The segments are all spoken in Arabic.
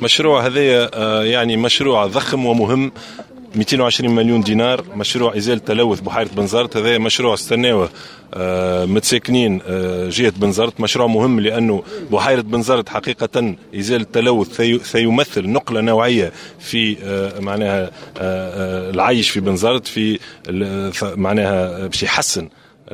مشروع هذا يعني مشروع ضخم ومهم، 220 مليون دينار، مشروع إزالة تلوث بحيرة بنزرت. هذا مشروع استناوه متساكنين جهة بنزرت، مشروع مهم لأنه بحيرة بنزرت حقيقة إزالة التلوث سيمثل نقلة نوعية في معناها العيش في بنزرت، في معناها باش يحسن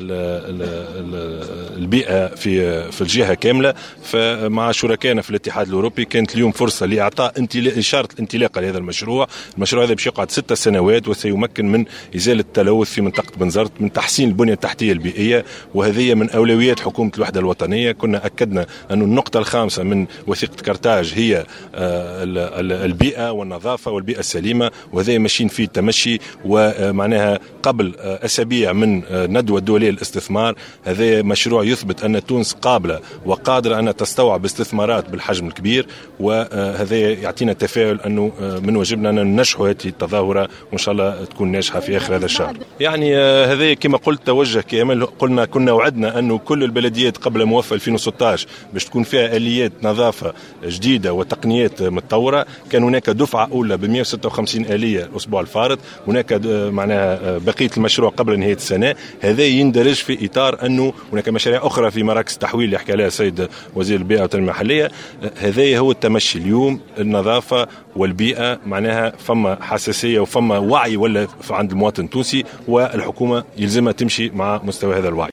البيئة في الجهة كاملة. فمع شركائنا في الاتحاد الأوروبي كانت اليوم فرصة لإعطاء إشارة انطلاقة لهذا المشروع. المشروع هذا باش يقعد 6 سنوات وسيمكن من إزالة التلوث في منطقة بنزرت، من تحسين البنية التحتية البيئية، وهذه من أولويات حكومة الوحدة الوطنية. كنا أكدنا أن النقطة الخامسة من وثيقة كرتاج هي البيئة والنظافة والبيئة السليمة، وهذا ماشيين فيه التمشي. ومعناها قبل أسابيع من ندوة دولية الاستثمار، هذا مشروع يثبت أن تونس قابلة وقادرة أن تستوعب استثمارات بالحجم الكبير، وهذا يعطينا تفاؤل أنه من واجبنا أن ننجح هذه التظاهرة، وإن شاء الله تكون ناجحة في آخر هذا الشهر. يعني هذا كما قلت توجه كامل. قلنا كنا وعدنا أنه كل البلديات قبل موافقة 2016 باش تكون فيها آليات نظافة جديدة وتقنيات متطورة. كان هناك دفعة أولى ب 156 آلية الأسبوع الفارط، هناك معناها بقية المشروع قبل نهاية السنة. هذا يندرج في إطار أنه هناك مشاريع أخرى في مراكز تحويل اللي حكى لها السيد وزير البيئة والتنمية المحلية. هذا هو التمشي اليوم، النظافة والبيئة معناها فما حساسية وفما وعي ولا عند المواطن التونسي، والحكومة يلزمها تمشي مع مستوى هذا الوعي.